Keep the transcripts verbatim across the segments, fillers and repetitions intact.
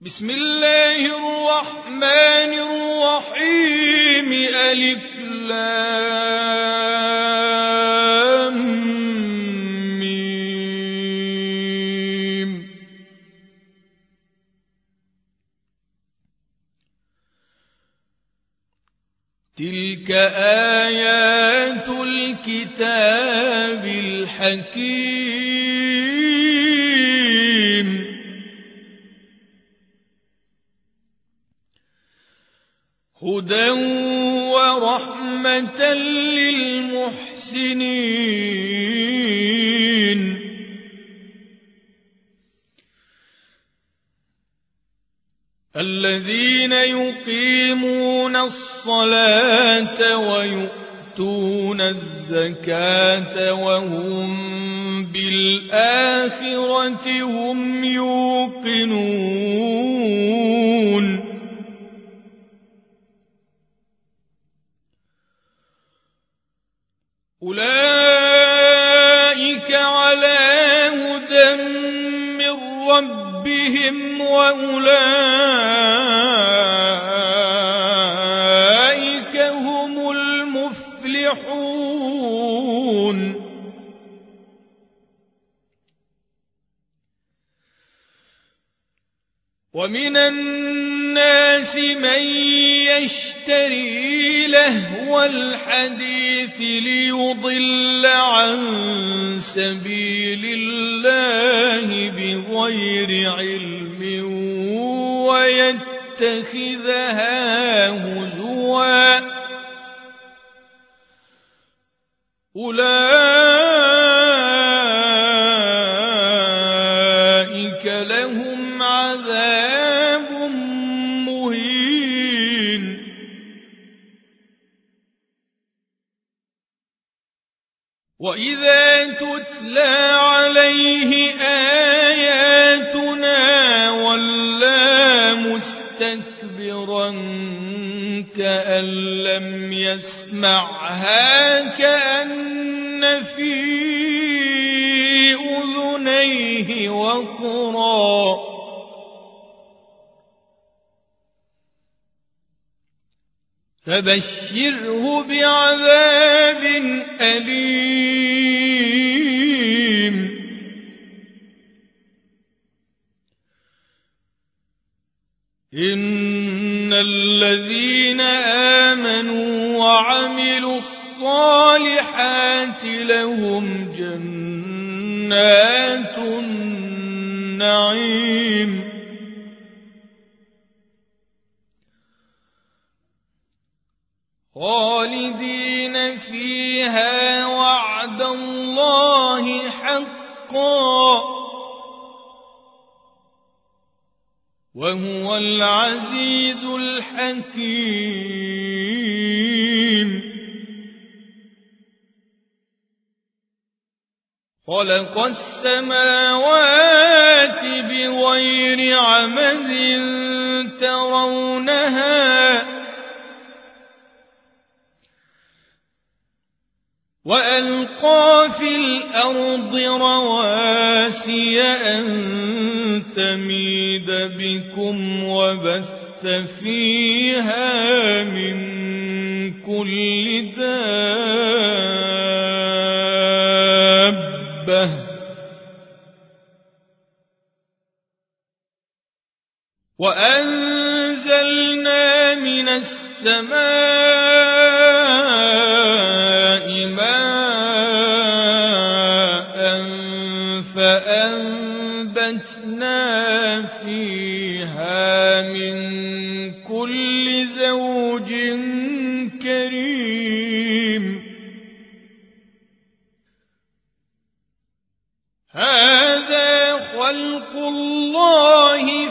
بسم الله الرحمن الرحيم. ألف لام ميم. تلك آيات الكتاب الحكيم. هدى ورحمة للمحسنين. الذين يقيمون الصلاة ويؤتون الزكاة وهم بالآخرة هم يوقنون. أولئك على هدى من ربهم وأولئك هم المفلحون. ومن الناس من يشتري لهو الحديث ليضل عن سبيل الله بغير علم ويتخذها هزوا. أولئك لهم عذاب مهين. وإذا تتلى عليه آياتنا ولى مستكبرا كأن لم يسمعها كأن في أذنيه وقرا. فبشره بعذاب أليم. إن الذين آمنوا وعملوا الصالحات لهم جنات النعيم. خالدين فيها وعد الله حقا وهو العزيز الحكيم. خلق السماوات بغير عمد ترونها وألقى في الأرض رواسي أن تميد بكم وبث فيها من كل دابة وأنزلنا من السماء ماء فأنبتنا فيها من كل زوج كريم. هذا خلق الله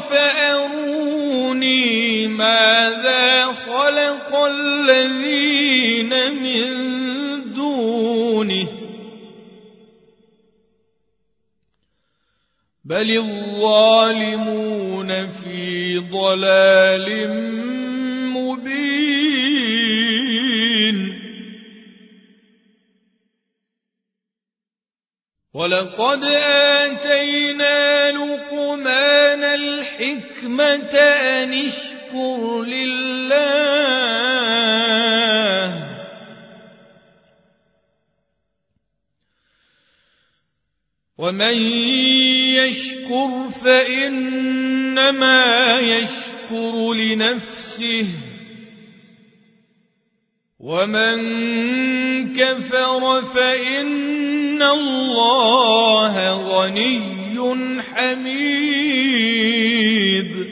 فأروني ماذا خلق الذين من دونه بل الظالمون في ضلال مبين. ولقد آتينا لقمان لقمان الحكمة أن اشكر لله ومن يشكر فإنما يشكر لنفسه ومن كفر فإن الله غني حميد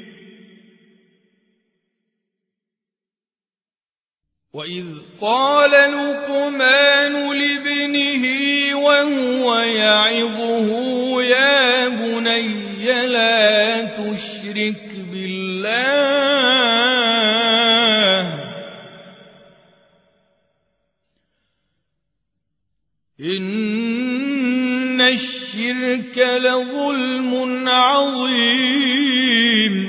وإذ قال لقمان لابنه وهو يعظه يا بني لا تشرك بالله إن الشرك لظلم عظيم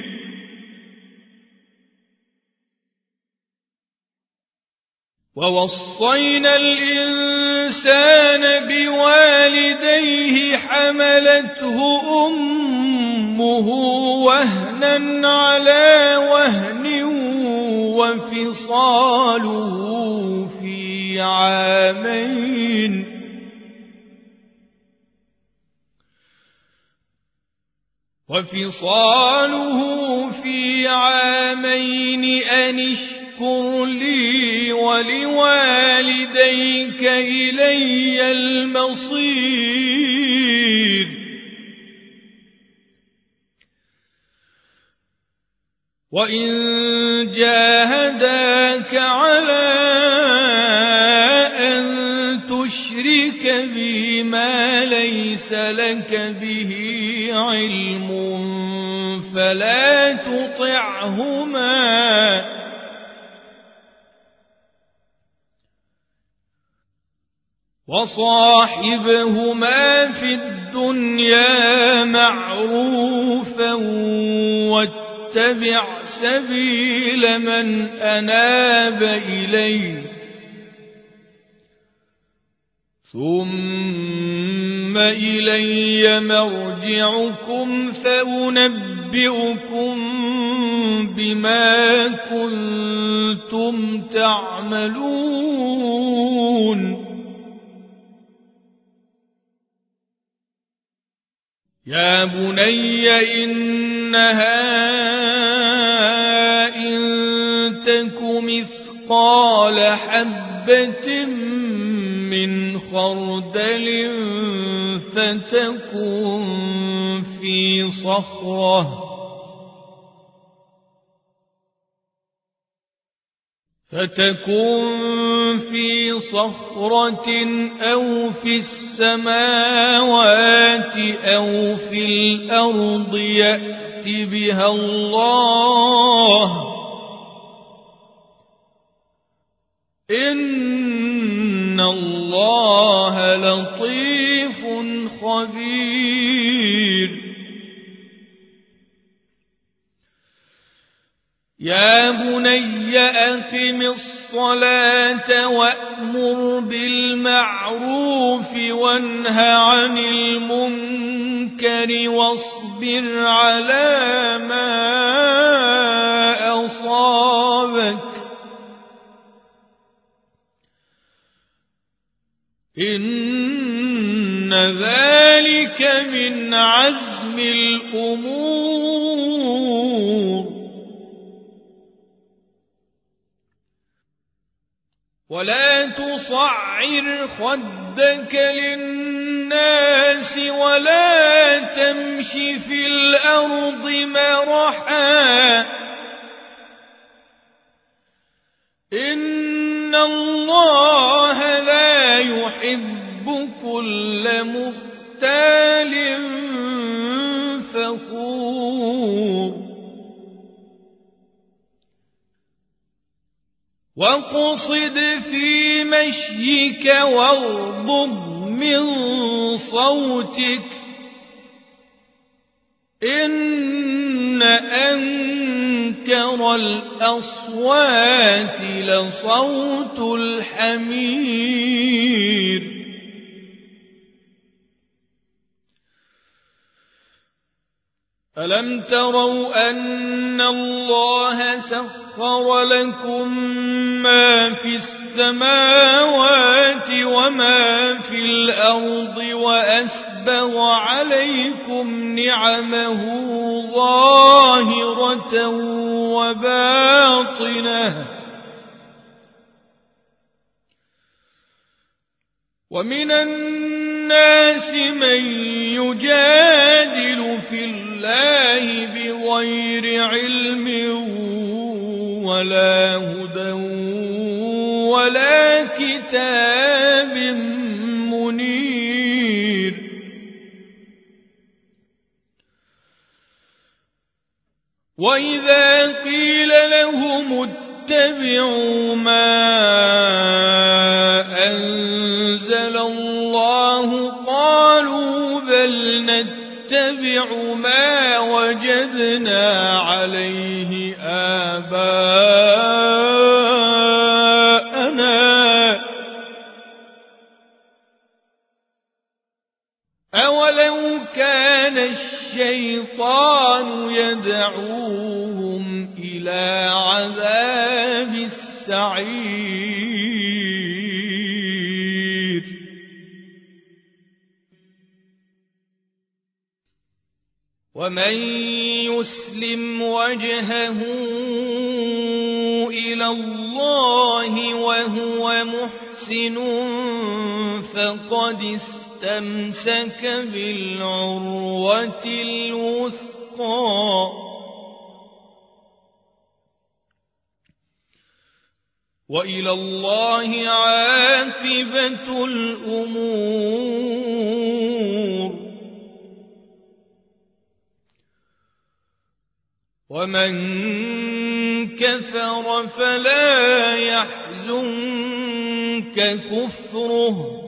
ووصينا الإنسان بوالديه حملته أمه وهنا على وهن وفصاله في عامين وفصاله في عامين أن اشكر لي ولوالديك إلي المصير وإن جاهداك على أن تشرك بي ما ليس لك به علم فلا تطعهما وصاحبهما في الدنيا معروفا واتبع سبيل من أناب إلي ثم إلي مرجعكم فأنبئكم بما كنتم تعملون يا بني إنها إن تك مثقال حبة من خردل فتكن في صخرة فتكن في صخرة أو في السماوات أو في الأرض يأت بها الله إن الله لطيف خبير يا بني أقم الصلاة وأمر بالمعروف وانه عن المنكر واصبر على ما أصابك إن ذلك من عزم الأمور ولا تصعر خدك للناس ولا تمش في الأرض مرحا إن الله لا يحب كل مختال فخور واقصد في مشيك واغضض من صوتك إن أنكر الأصوات لصوت الحمير ألم تروا أن الله سخر لكم ما في السماوات وما في الأرض وأسبغ عليكم نعمه ظاهرة وباطنة ومن الناس من يجادل في الله بغير علم ولا هدى ولا كتاب منير وإذا قيل لهم اتبعوا ما أنزل الله قالوا بل نتبع ما وجدنا عليه آباءنا أولو كان الشيطان يدعوهم إلى عذاب السعير ومن يسلم وجهه إلى الله وهو محسن فقد استمسك بالعروة الوثقى وإلى الله عاقبة الأمور ومن كفر فلا يحزنك كفره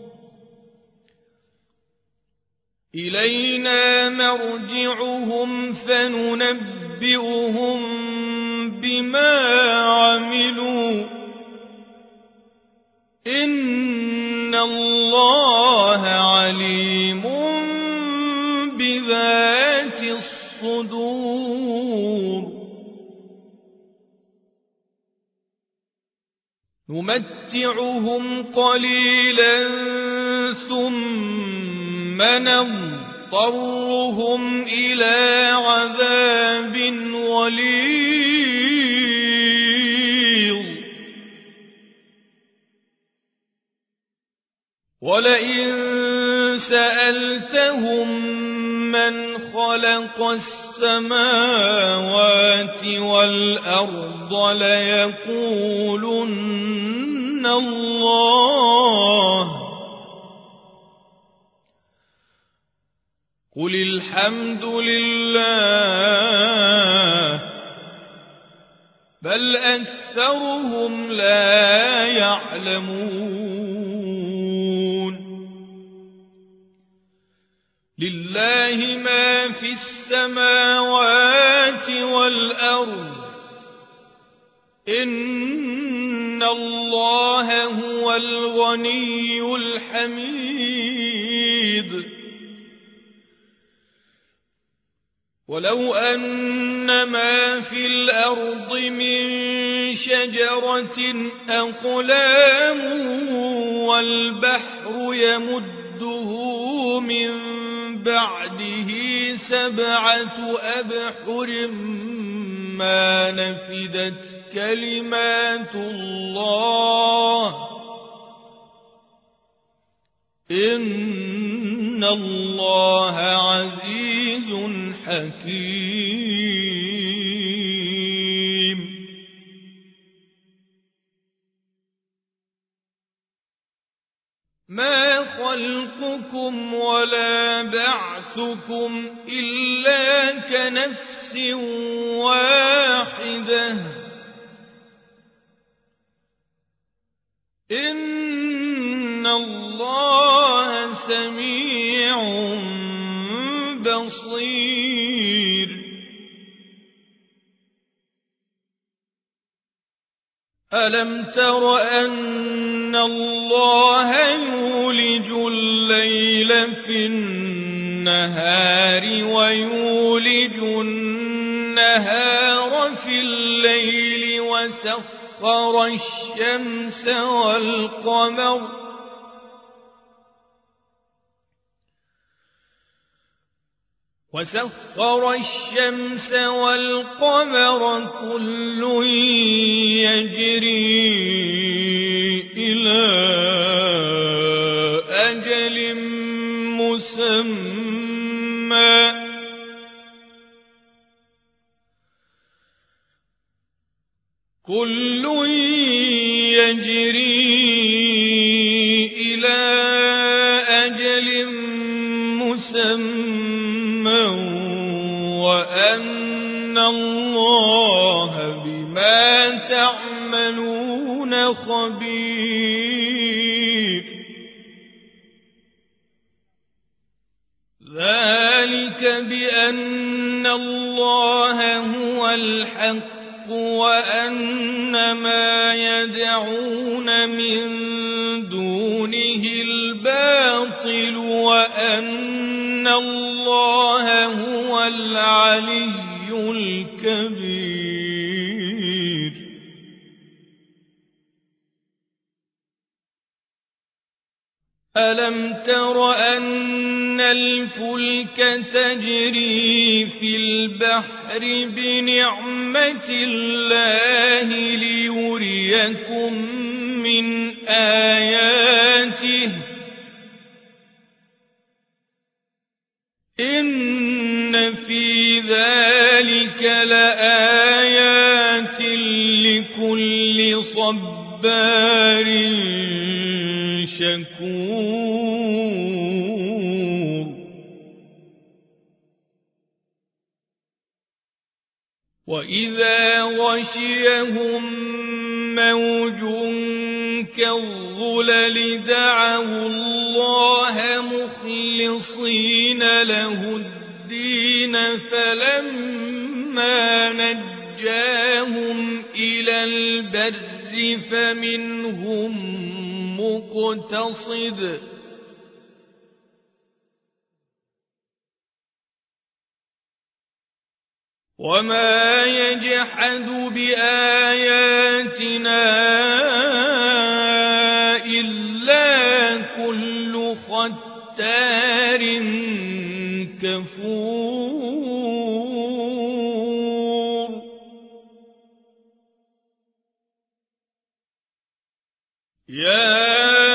إلينا مرجعهم فننبئهم بما عملوا إن الله عليم بذات الصدور نمتعهم قليلا ثم نضطرهم إلى عذاب غليظ ولئن سألتهم من خلق السماوات والأرض ليقولن الله قل الحمد لله بل أكثرهم لا يعلمون لله ما في السماوات والأرض إن الله هو الغني الحميد ولو أن ما في الأرض من شجرة أقلام والبحر يمده من بعده سبعة أبحر ما نفدت كلمات الله إن الله عزيز حكيم ما خلقكم ولا بعثكم إلا كنفس واحدة إن الله سميع بصير ألم تر أن الله يولج الليل في النهار النهار ويولج النهار في الليل وسخر الشمس والقمر وسخر الشمس والقمر كل يجري إلى أجل مسمى كل يجري إلى أجل مسمى وأن الله بما تعملون خبير ذلك بأن الله هو الحق وأن ما يدعون من دونه الباطل وأن الله هو العلي الكبير ألم تر أن الفلك تجري في البحر بنعمة الله ليريكم من آياته إن في ذلك لآيات لكل صبار شكور وإذا غشيهم موج كالظلل دعوا الله مخلصين له الدين فلما نجاهم إلى البر فمنهم مقتصد وما يجحد بآياتنا إلا كل ختار كفور يا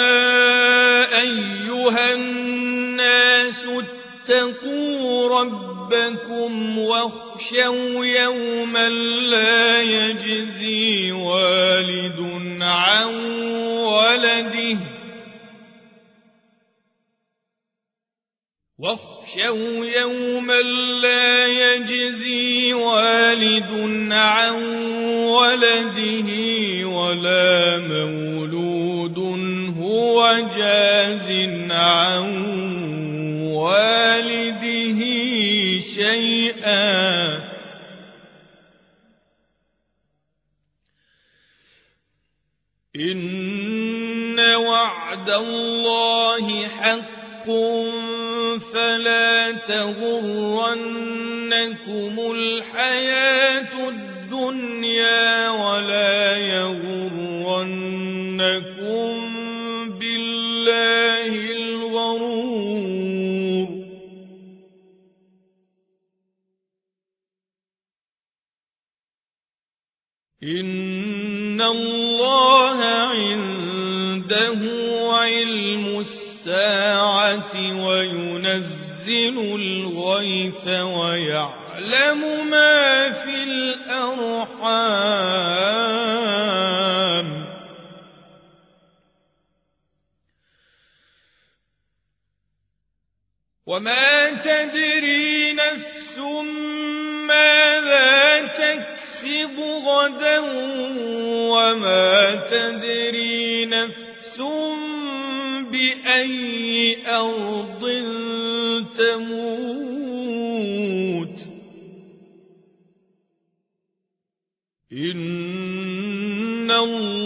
أيها الناس اتقوا ربكم واخشوا يوما لا يجزي والد عن ولده واخشوا يوما لا يجزي والد عن ولده ولا مولود هو جاز عن والده شيئا إن وعد الله حق فلا تغرنكم الحياة الدنيا ولا يغرنكم بالله الغرور إن الله عنده علم الساعة وينزل الغيث ويعلم ما في الأرحام وما تدري نفس ماذا تكسب غدا وما تدري نفس بأي أرض تموت إن الله